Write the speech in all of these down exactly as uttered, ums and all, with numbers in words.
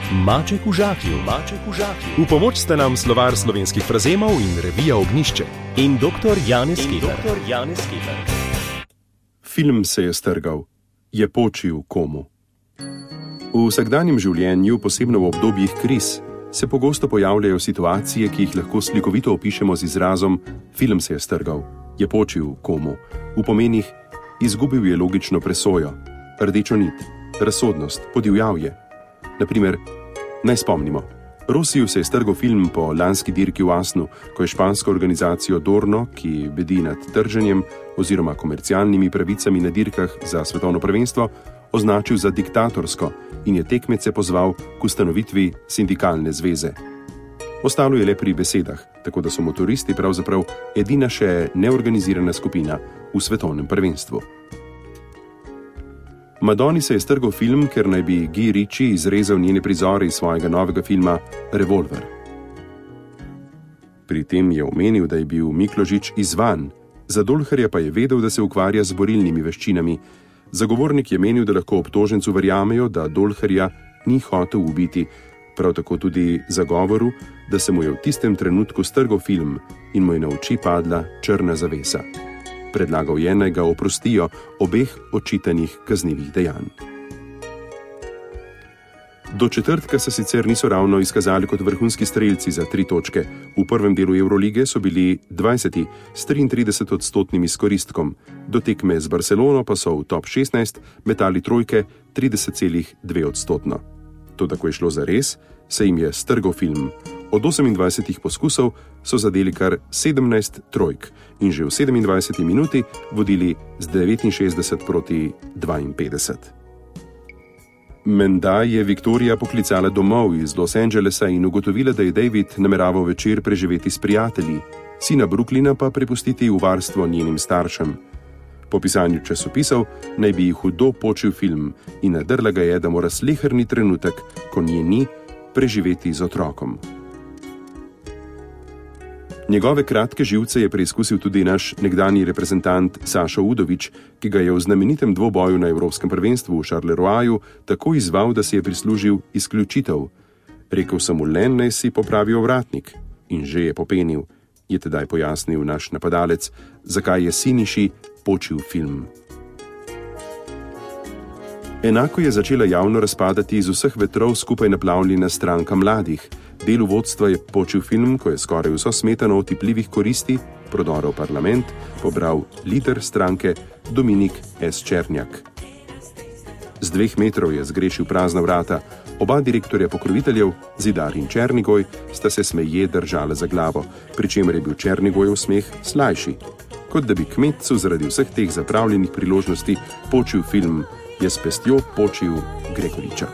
Maček v žaklju, maček v žaklju. V pomoč sta nam slovar slovenskih frazemov in revija Ognjišče. In doktor Janez Keber. Film se je strgal, je počil komu. V vsakdanjem življenju, posebno v obdobjih kriz, se pogosto pojavljajo situacije, ki jih lahko slikovito opišemo z izrazom film se je strgal, je počil komu. V pomenih izgubil je logično presojo, rdečo nit, razsodnost, podivjal je. Naprimer, naj spomnimo, Rosiju se je strgal film po lanski dirki v Asnu, ko je špansko organizacijo Dorno, ki bedi nad trženjem oziroma komercialnimi pravicami na dirkah za svetovno prvenstvo, označil za diktatorsko in je tekmece pozval k ustanovitvi sindikalne zveze. Ostalo je le pri besedah, tako da so motoristi pravzaprav edina še neorganizirana skupina v svetovnem prvenstvu. Madoni se je strgal film, ker naj bi Guy Ritchie izrezal njene prizore iz svojega novega filma Revolver. Pri tem je omenil, da je bil Mikložič izzvan, za Dolharja pa je vedel, da se ukvarja z borilnimi veščinami. Zagovornik je menil, da lahko obtožencu verjamejo, da Dolharja ni hotel ubiti, prav tako tudi zagovoru, da se mu je v tistem trenutku strgal film in mu je na oči padla črna zavesa. Predlagal je, naj ga oprostijo obeh očitanih kaznivih dejanj. Do četrtka se sicer niso ravno izkazali kot vrhunski strelci za tri točke. V prvem delu Evrolige so bili dvajseti s triintrideset odstotnim izkoristkom, do tekme z Barcelono pa so v top šestnajst metali trojke trideset celih dve odstotno. Toda ko je šlo za res, se jim je strgal film. Od osemindvajsetih poskusov so zadeli kar sedemnajst trojk in že v sedemindvajseti minuti vodili z devetinšestdeset proti dvainpetdeset. Menda je Viktorija poklicala domov iz Los Angelesa in ugotovila, da je David nameraval večer preživeti s prijatelji, sina Brooklyna pa prepustiti v varstvo njenim staršem. Po pisanju časopisov naj bi jih hudo počil film in nadrla ga je, da mora sleherni trenutek, ko nje ni, preživeti z otrokom. Njegove kratke živce je preizkusil tudi naš nekdanji reprezentant Sašo Udovič, ki ga je v znamenitem dvoboju na Evropskem prvenstvu v Charleroi tako izzval, da si je prislužil izključitev. Rekel sem mu len, naj si popravi ovratnik, in že je popenil, je tedaj pojasnil naš napadalec, zakaj je Siniši počil film. Enako je začela javno razpadati iz vseh vetrov skupaj naplavljena stranka mladih. Delu vodstva je počil film, ko je skoraj vso smetano otipljivih koristi, prodora v parlament, pobral lider stranke Dominik S. Černjak. Z dveh metrov je zgrešil prazna vrata, oba direktorja pokroviteljev, Zidar in Černigoj, sta se smeje držala za glavo, pri čemer je bil Černigojev smeh slajši. Kot da bi kmetcu zaradi vseh teh zapravljenih priložnosti počil film, je s pestjo počil Gregoriča.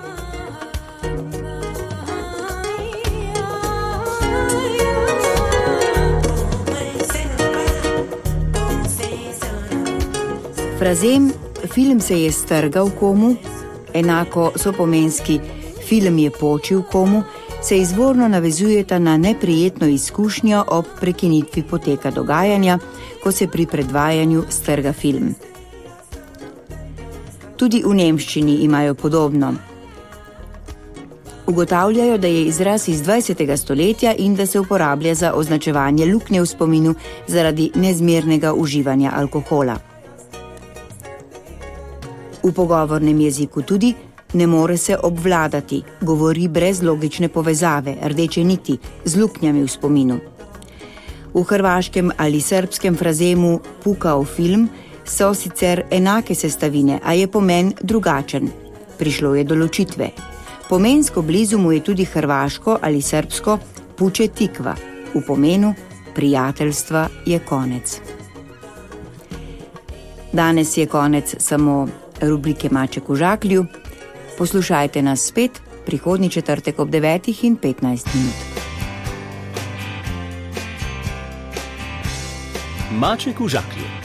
Frazem film se je strgal komu, enako sopomenski film je počil komu, se izvorno navezujeta na neprijetno izkušnjo ob prekinitvi poteka dogajanja, ko se pri predvajanju strga film. Tudi v nemščini imajo podobno. Ugotavljajo, da je izraz iz dvajsetega stoletja in da se uporablja za označevanje luknje v spominu zaradi nezmernega uživanja alkohola. V pogovornem jeziku tudi ne more se obvladati, govori brez logične povezave, rdeče niti, z luknjami v spominu. V hrvaškem ali srbskem frazemu pukao film so sicer enake sestavine, a je pomen drugačen. Prišlo je do ločitve. Pomensko blizu mu je tudi hrvaško ali srbsko puče tikva. V pomenu prijateljstva je konec. Danes je konec samo rubrike Maček v žaklju. Poslušajte nas spet prihodnji četrtek ob devetih in petnajst minut. Maček v žaklju.